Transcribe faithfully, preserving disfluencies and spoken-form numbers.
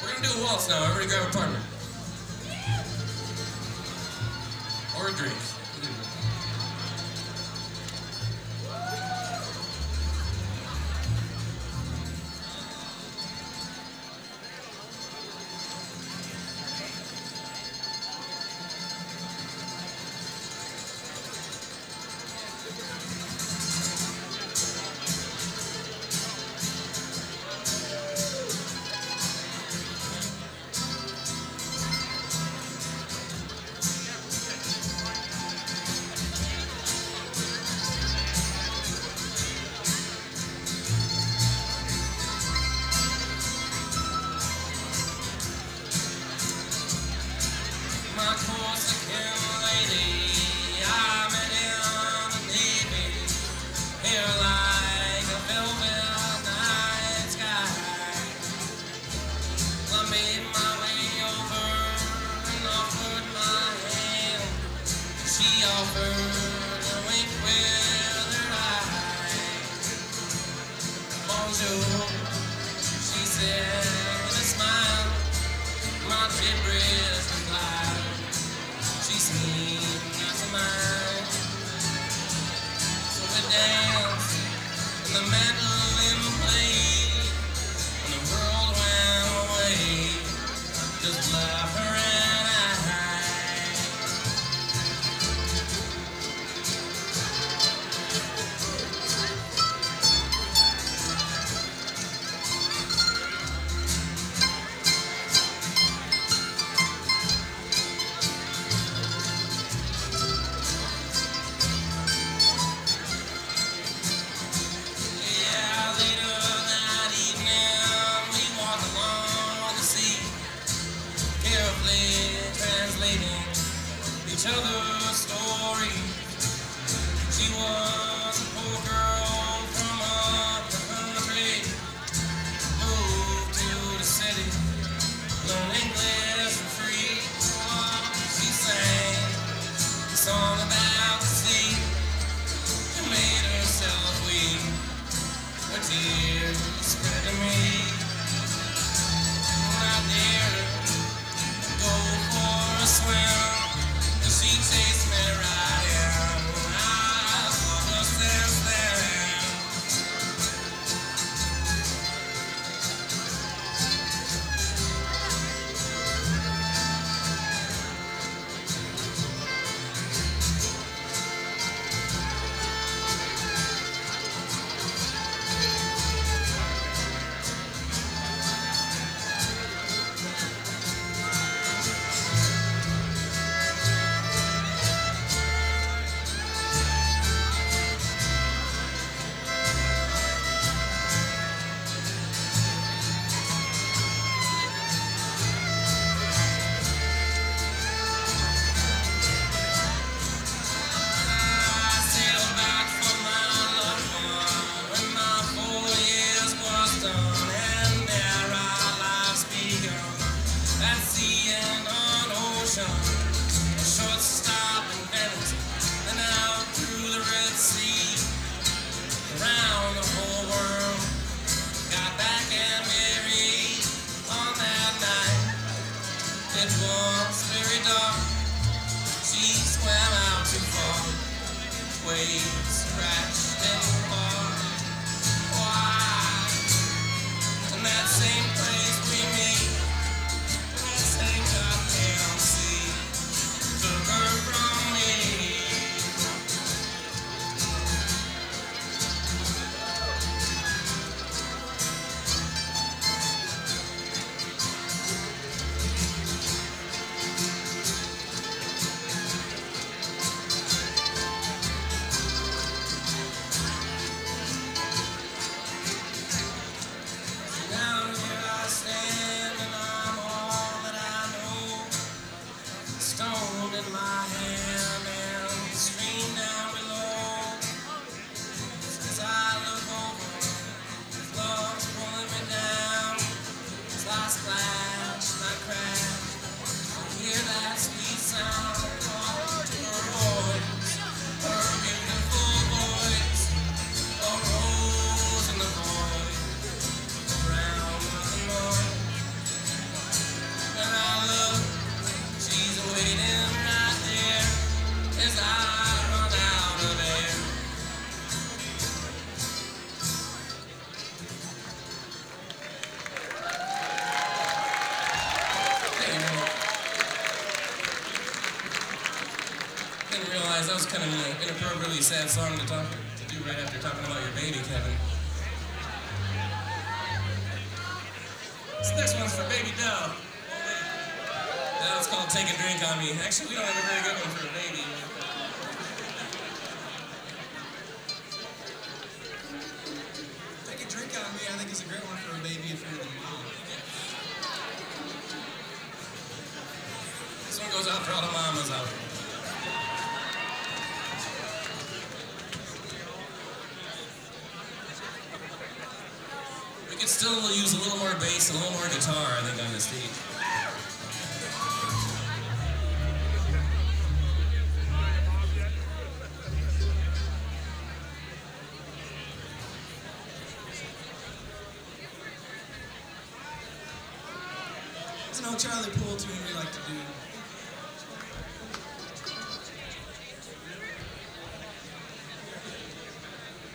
We're gonna do a waltz now. Everybody grab a partner. Or a drink. My Corsican lady, I met in the Navy, here like a velvet night sky. I made my way over and offered my hand. She offered a wink with her eye. Bonjour, she said with a smile. My gibberish replied. She seemed not to mind. So we danced, and the mandolin played, and the world went away. Just love her and I. Translating each other's story. She was a poor girl from up the country, moved to the city, learned English for free. Oh, she sang a song about the sea. She made herself weep. Her tears spread to me. I dared her go for a swim, and she chased me right in. I love her since then. A short stop in Venice, then out through the Red Sea, around the whole world. Got back and married on that night. It was very dark. She swam out too far. Waves crashed in the bar. Why? In that same place we meet, that same goddamn sea, took her from me. guys, that was kind of an inappropriately sad song to talk to do right after talking about your baby, Kevin. This next one's for Baby Doe. That was called Take a Drink on Me. Actually, we don't have a very good one for a baby. Take a Drink on Me, I think, is a great one for a baby if you're the mom. This one goes out for all the mamas out there. We could still use a little more bass and a little more guitar, I think, on the stage. There's an old Charlie Poole tune we like to do.